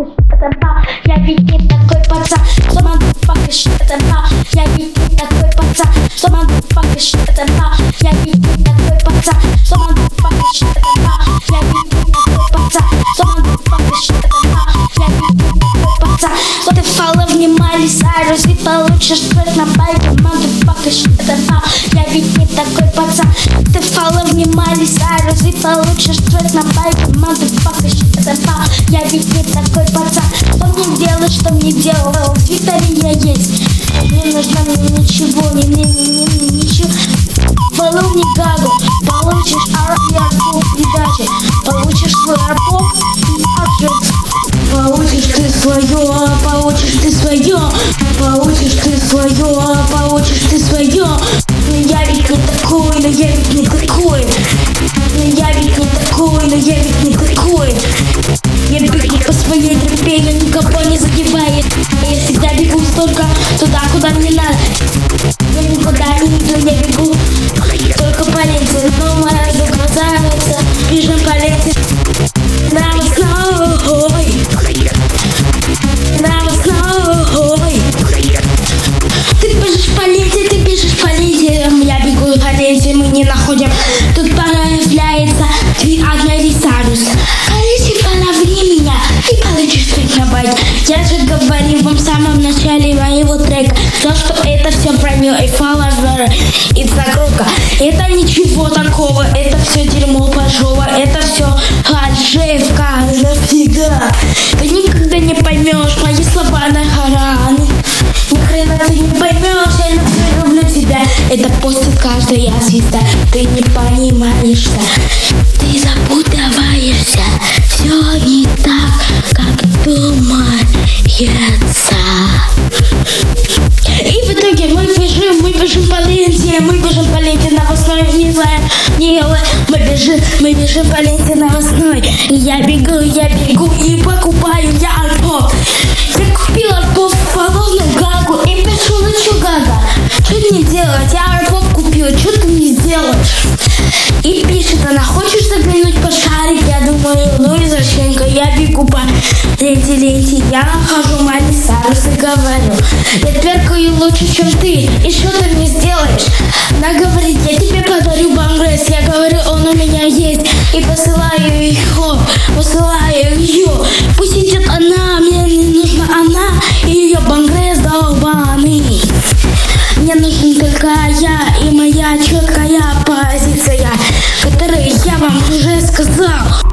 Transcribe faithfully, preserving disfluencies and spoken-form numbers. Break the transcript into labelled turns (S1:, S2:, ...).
S1: Я ведь не такой пацан, что motherfucker shut the mouth. Я ведь не такой пацан, что motherfucker shut the mouth. Я ведь не такой пацан, что motherfucker shut the mouth. Я ведь не такой пацан, что motherfucker shut the mouth. Я ведь не такой пацан, что ты фоллоу внимали Сайрус и получишь трек на байке motherfucker shut the mouth. Я ведь не такой пацан, ты фоллоу внимали Сайрус и получишь трек на байке motherfucker shut the mouth. Я ведь не такой пацан, что мне делать, что мне делал. В Твиттере я есть, не нужно мне ничего, не не не не не ничего. Фоллоу мне гагу, получишь арт-ярку передачи, получишь свой арпоп и арт. Получишь ты свое, получишь ты свое, получишь ты свое, получишь ты свое. Но я ведь не такой, но я ведь не такой. Но я ведь не такой, но я ведь не такой. Я бегу по своей тропе, но никого не задевает. Я всегда бегу только туда, куда мне надо. Я никуда не иду, я бегу только по ленте. Но моя красавица, бежим по ленте. Нам сной, нам сной. Ты бежишь по ленте, ты бежишь по ленте. Я бегу по ленте, мы не находим. Тут появляется три одной Сайрус. Короче, половни меня и получишь трек на байк. Я же говорил вам в самом начале моего трека, то, что это все про нее и фолловеры, и закрутка. Это ничего такого, это все дерьмо пошово, это все хаджевка навсегда. Ты никогда не поймешь мои слова на харан. Ни хрена ты не поймешь, я люблю, люблю тебя. Это постит каждая звезда. Ты не понимаешь, что ты запутываешься. Все не так, как думается. И в итоге мы бежим, мы бежим по ленте, мы бежим по ленте новостной, не знаю, не мы бежим, мы бежим по ленте новостной. И я бегу, я бегу и покупаю я альбом. Я купила альбом фолловную гагу и пишу, ну чё, гага, что мне делать? Я альбом купила, что ты мне сделаешь? И пишет она, хочешь заглянуть по шарик? Я думаю, ну извращенка, я бегу по ленте, ленте, я нахожу Майли Сайрус и говорю, я тверкаю лучше, чем ты, и что ты мне сделаешь? Она говорит, я тебе подарю бангресс, я говорю, он у меня есть, и посылаю ее, посылаю ее, пусть идет она, мне не нужна она, и ее бангресс долбаный. Мне нужен только я и моя четкая позиция, которую я вам уже сказал.